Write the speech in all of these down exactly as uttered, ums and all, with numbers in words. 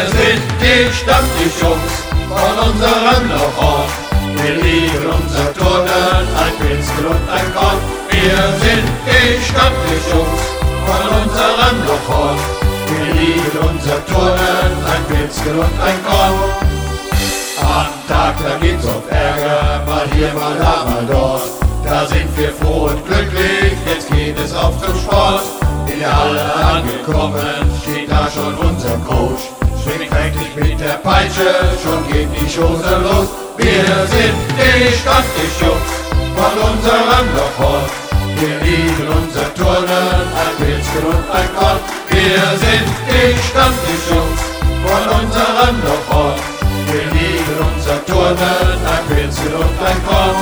sind die Stammtischjungs von unserem Lochort. Wir lieben unser Turnen, ein Pinsel und ein Korn. Wir sind die Stammtischjungs von unserem Lochort. Wir lieben unser Turnen, ein Pinsel und ein Korn. Am Tag, da gibt's oft Ärger, mal hier, mal da, mal dort. Da sind wir froh und glücklich, jetzt geht es auf zum Sport. In der Halle angekommen, steht da schon unser Coach. Schwingt kräftig mit der Peitsche, schon geht die Chose los. Wir sind die Stammtischjungs von unserem Lochort. Wir lieben unser Turnen, ein Pinsel und ein Korn. Wir sind die Stammtischjungs von unserem Lochort. Wir lieben unser Turnen, ein Pinsel und ein Korn.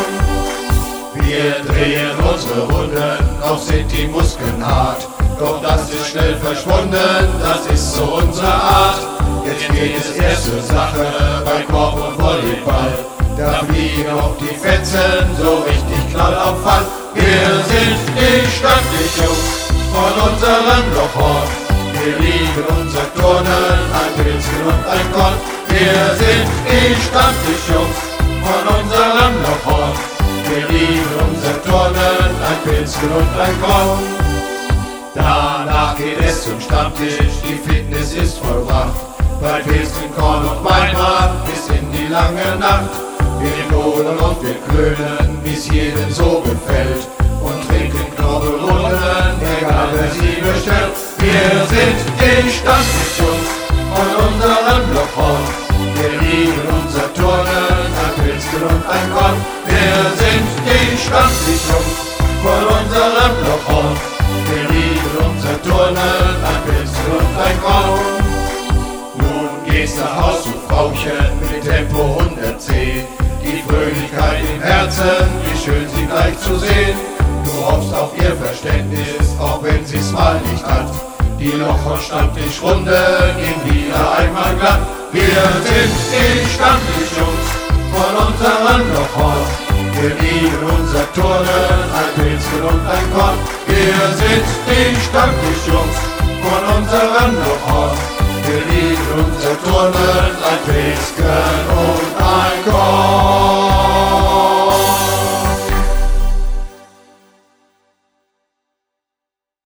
Wir drehen unsere Runden, noch sind die Muskeln hart. Doch das ist schnell verschwunden, das ist so unsere Art. Jetzt geht es erst zur Sache bei Korb und Volleyball. Da fliegen auch die Fetzen so richtig knall auf Fall. Wir sind die Stammtischjungs von unserem Lochort. Wir lieben unser Turnen, ein Pinsel und ein Korn. Wir sind die Stammtischjungs von unserem Lochort. Wir lieben unser Turnen, ein Pinsel und ein Korn. Danach geht es zum Stammtisch, die Fitness ist vollbracht. Bei Pilzen, Korn und Weinbrand bis in die lange Nacht. Wir lohnen und wir klönen, wie's jedem so gefällt. Und trinken Knorrelrunden, egal wer sie bestellt. Wir sind die Stammtischjungs von unserem Lochort. Wir lieben unser Turnen, ein Pinsel und ein Korn. Wir sind die Stammtischjungs von unserem Lochort. Wir lieben unser Turnen, ein Pinsel und ein Korn. Nun gehst nach Haus, du Frauchen, mit Tempo hundertzehn. Die Fröhlichkeit im Herzen, wie schön sie gleich zu sehen. Du hoffst auf ihr Verständnis, auch wenn sie's mal nicht hat. Die Lochort-Stammtischrunde ging wieder einmal glatt. Wir sind die Stammtischjungs von unserem Lochort. Wir lieben unser Turnen, ein Pinsel und ein Korn. Wir sind die Stammtischjungs von unserem Lochort. Wir lieben unser Turnen, ein Pinsel und